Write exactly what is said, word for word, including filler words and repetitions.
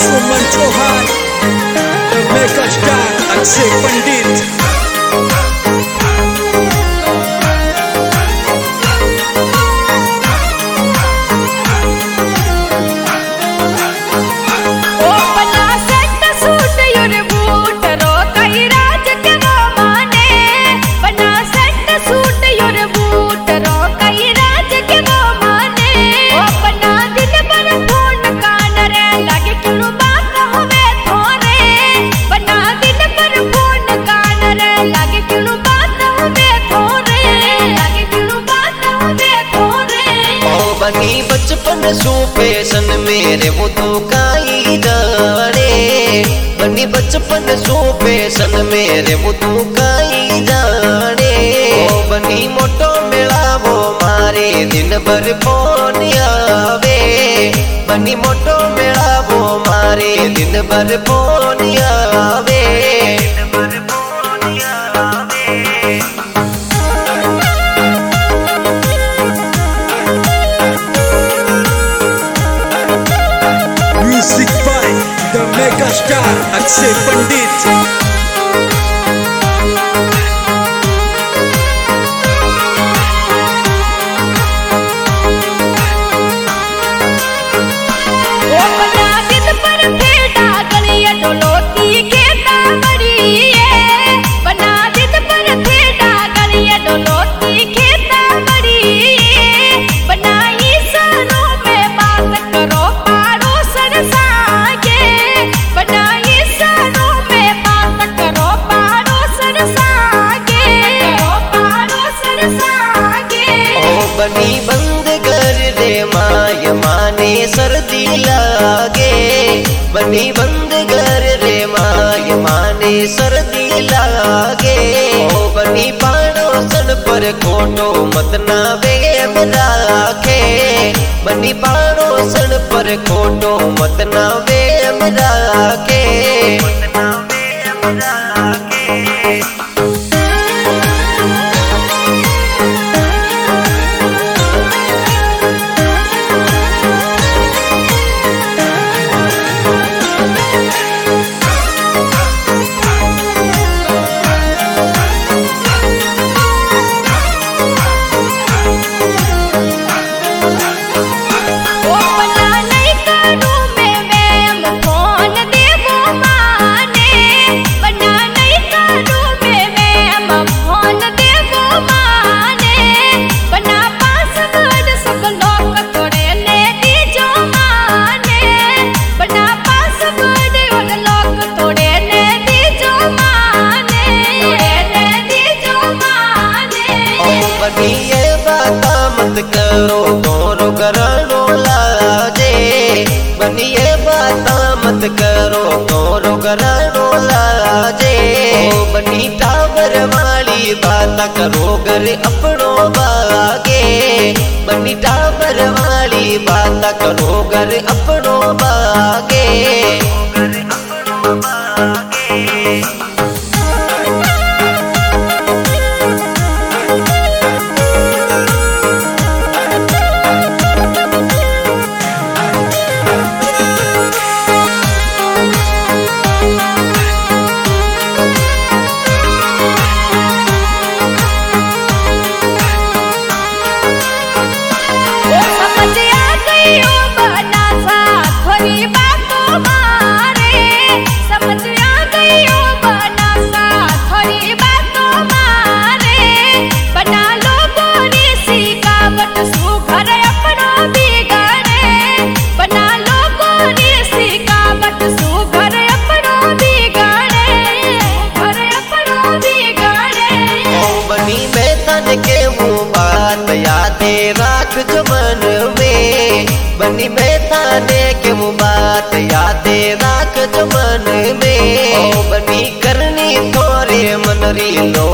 Suman Chauhan, The Mega Star, Akshay पंडित। बनी बचपन सू फैशन मेरे वो तो काई जाने, बनी बचपन सू फैशन मेरे वो तो काई जाने। ओ बनी मोटो मिलावो मारे दिन भर फोन आवे, बनी मोटो मिलावो मारे दिन भर फोन आवे। Music by The Mega Star, Akshay पंडित। बनी बंद कर दे माय माने सर्दी लागे, बनी बंद कर रे माय माने सर्दी लागे। ओ बनी पड़ोसन पर खोटो मत ना वेम राखे, बनी पड़ोसन पर खोटो मत ना वेम राखे। मत करो तोरो घरानो लाजे, बनिए बाता मत करो तोरो घरानो लाजे। ओ बनी टावर वाली बात करो घर अपनो बागे, बनी टावर वाली बात करो घर अपनो बागे। के वो बात यादे राख जो मन में, बनी मैं ताने के वो बात यादे राख जो मन में। ओ बनी करनी थोरे मनरी लो